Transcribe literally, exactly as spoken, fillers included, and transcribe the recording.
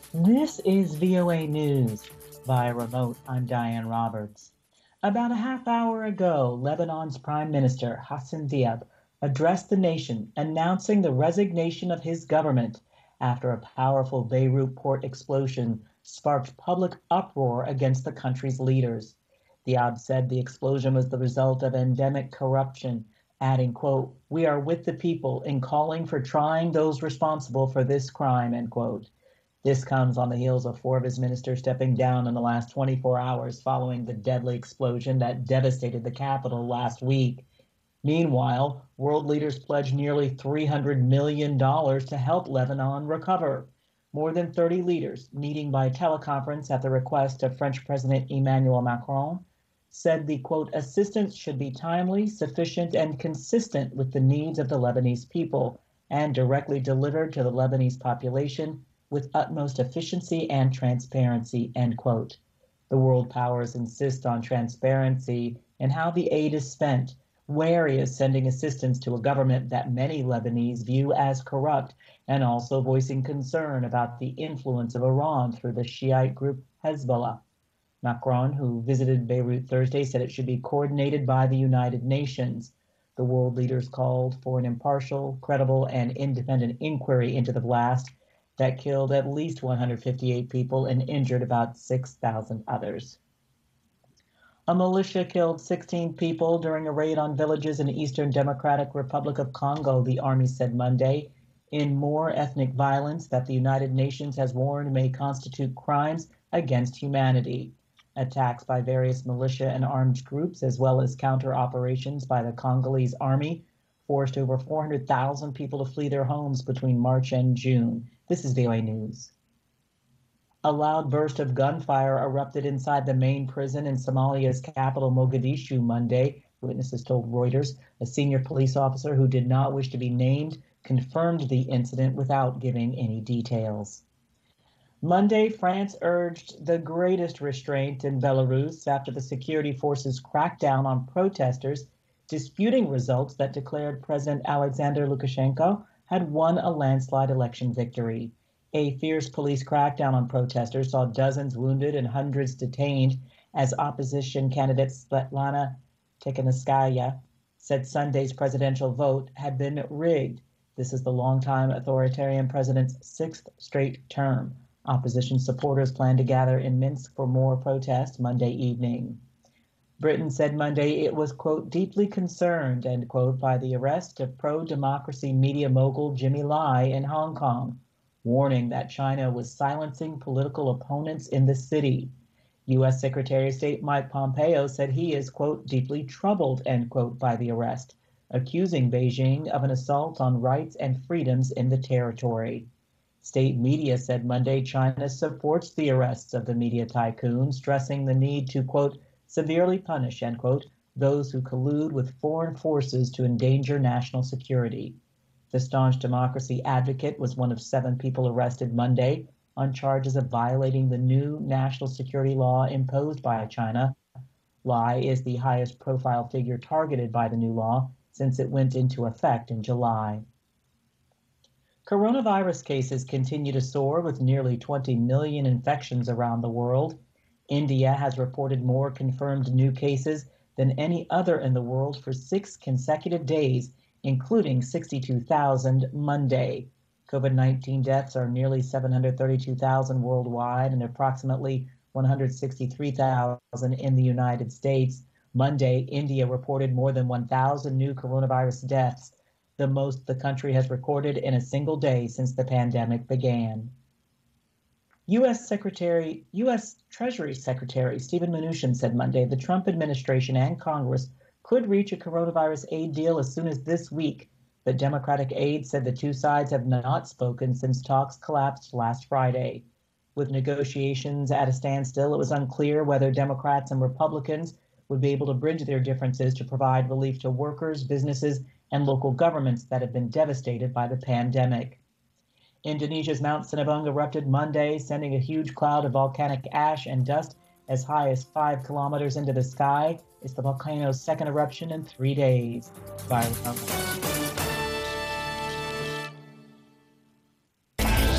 This is V O A News. Via remote, I'm Diane Roberts. About a half hour ago, Lebanon's Prime Minister Hassan Diab addressed the nation announcing the resignation of his government after a powerful Beirut port explosion sparked public uproar against the country's leaders. Diab said the explosion was the result of endemic corruption, adding, quote, "We are with the people in calling for trying those responsible for this crime," end quote. This comes on the heels of four of his ministers stepping down in the last twenty-four hours following the deadly explosion that devastated the capital last week. Meanwhile, world leaders pledged nearly three hundred million dollars to help Lebanon recover. More than thirty leaders, meeting by teleconference at the request of French President Emmanuel Macron, said the quote, assistance should be timely, sufficient, and consistent with the needs of the Lebanese people and directly delivered to the Lebanese population with utmost efficiency and transparency, end quote. The world powers insist on transparency in how the aid is spent, where he is sending assistance to a government that many Lebanese view as corrupt, and also voicing concern about the influence of Iran through the Shiite group Hezbollah. Macron, who visited Beirut Thursday, said it should be coordinated by the United Nations. The world leaders called for an impartial, credible, and independent inquiry into the blast that killed at least one hundred fifty-eight people and injured about six thousand others. A militia killed sixteen people during a raid on villages in the Eastern Democratic Republic of Congo, the army said Monday, in more ethnic violence that the United Nations has warned may constitute crimes against humanity. Attacks by various militia and armed groups, as well as counter operations by the Congolese army, forced over four hundred thousand people to flee their homes between March and June. This is V O A News. A loud burst of gunfire erupted inside the main prison in Somalia's capital, Mogadishu, Monday, witnesses told Reuters. A senior police officer who did not wish to be named confirmed the incident without giving any details. Monday, France urged the greatest restraint in Belarus after the security forces cracked down on protesters disputing results that declared President Alexander Lukashenko had won a landslide election victory. A fierce police crackdown on protesters saw dozens wounded and hundreds detained as opposition candidate Svetlana Tikhanovskaya said Sunday's presidential vote had been rigged. This is the longtime authoritarian president's sixth straight term. Opposition supporters plan to gather in Minsk for more protests Monday evening. Britain said Monday it was, quote, deeply concerned, end quote, by the arrest of pro-democracy media mogul Jimmy Lai in Hong Kong, warning that China was silencing political opponents in the city. U S Secretary of State Mike Pompeo said he is, quote, deeply troubled, end quote, by the arrest, accusing Beijing of an assault on rights and freedoms in the territory. State media said Monday China supports the arrests of the media tycoon, stressing the need to, quote, severely punish, end quote, those who collude with foreign forces to endanger national security. The staunch democracy advocate was one of seven people arrested Monday on charges of violating the new national security law imposed by China. Lai is the highest profile figure targeted by the new law since it went into effect in July. Coronavirus cases continue to soar with nearly twenty million infections around the world. India has reported more confirmed new cases than any other in the world for six consecutive days, including sixty-two thousand Monday. COVID nineteen deaths are nearly seven hundred thirty-two thousand worldwide and approximately one hundred sixty-three thousand in the United States. Monday, India reported more than one thousand new coronavirus deaths, the most the country has recorded in a single day since the pandemic began. U S. Secretary, U S. Treasury Secretary Steven Mnuchin said Monday the Trump administration and Congress could reach a coronavirus aid deal as soon as this week, but Democratic aide said the two sides have not spoken since talks collapsed last Friday. With negotiations at a standstill, it was unclear whether Democrats and Republicans would be able to bridge their differences to provide relief to workers, businesses, and local governments that have been devastated by the pandemic. Indonesia's Mount Sinabung erupted Monday, sending a huge cloud of volcanic ash and dust as high as five kilometers into the sky. It's the volcano's second eruption in three days. Bye.